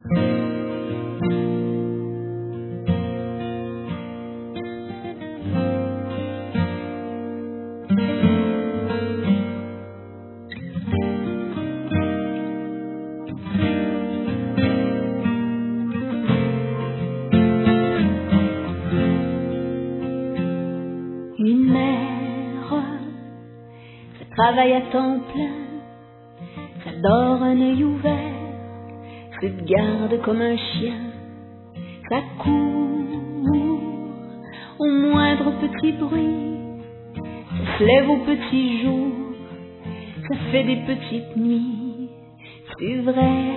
Une mère, ça travaille à temps plein, ça dort un œil ouvert, se garde comme un chien, ça court au moindre petit bruit, ça se lève au petit jour, ça fait des petites nuits, c'est vrai,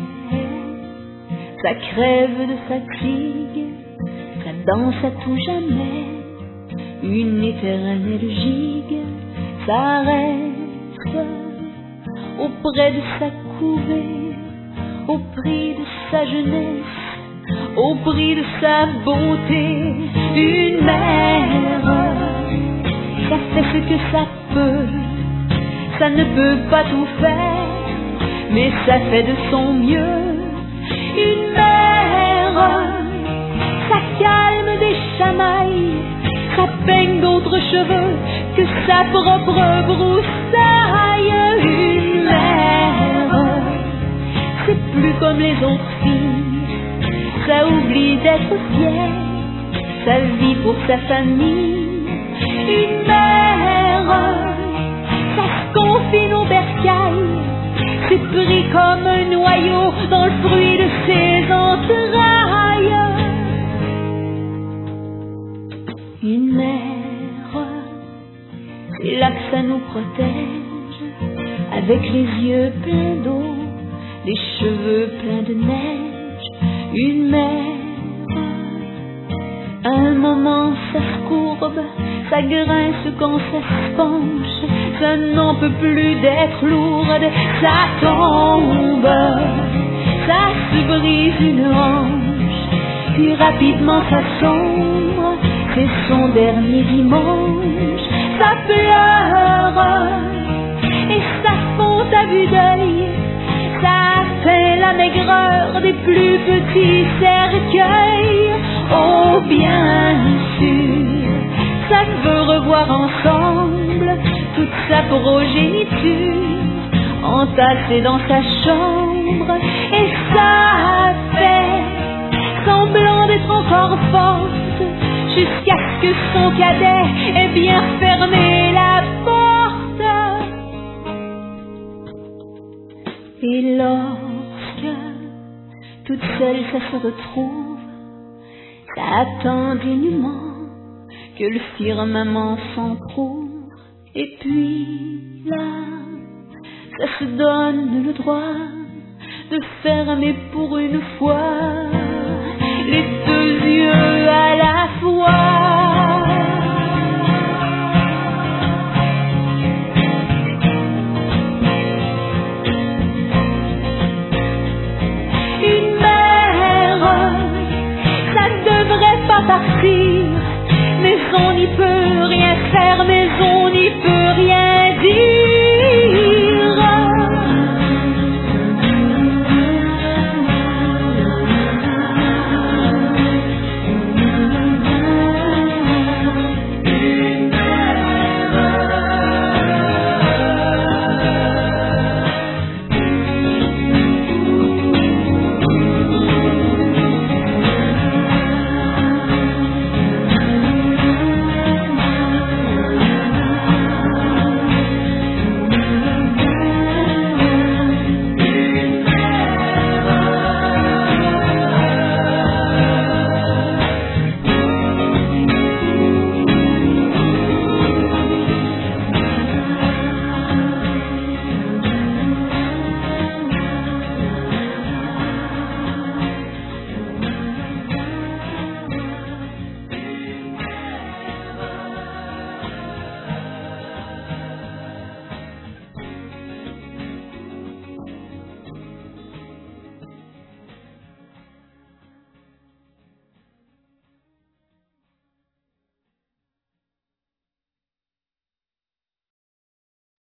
ça crève de fatigue, ça danse à tout jamais. Une éternelle gigue, ça reste auprès de sa couvée, au prix de sa jeunesse, au prix de sa beauté. Une mère, ça fait ce que ça peut, ça ne peut pas tout faire, mais ça fait de son mieux. Une mère, ça calme des chamailles, ça peigne d'autres cheveux que sa propre broussaille. Une mère, c'est plus comme les autres filles, ça oublie d'être fière, ça vit pour sa famille. Une mère, ça se confine au bercail, c'est pris comme un noyau dans le fruit de ses entrailles. Une mère, c'est là que ça nous protège, avec les yeux pleins d'eau, les cheveux pleins de neige. Une mère, à un moment ça se courbe, ça grince quand ça se penche, ça n'en peut plus d'être lourde, ça tombe, ça se brise une hanche, puis rapidement ça sombre. C'est son dernier dimanche, ça pleure et ça fond à vue d'œil, ça fait la maigreur des plus petits cercueils. Oh bien sûr, ça veut revoir ensemble toute sa progéniture entassée dans sa chambre, et ça fait semblant d'être encore forte, jusqu'à ce que son cadet ait bien fermé la porte. Et lorsque toute seule ça se retrouve, ça attend dignement que le firmament s'entrouvre, et puis là, ça se donne le droit de fermer pour une fois les deux yeux à la fois. Une mère, ça devrait pas partir, mais on n'y peut rien faire, mais on n'y peut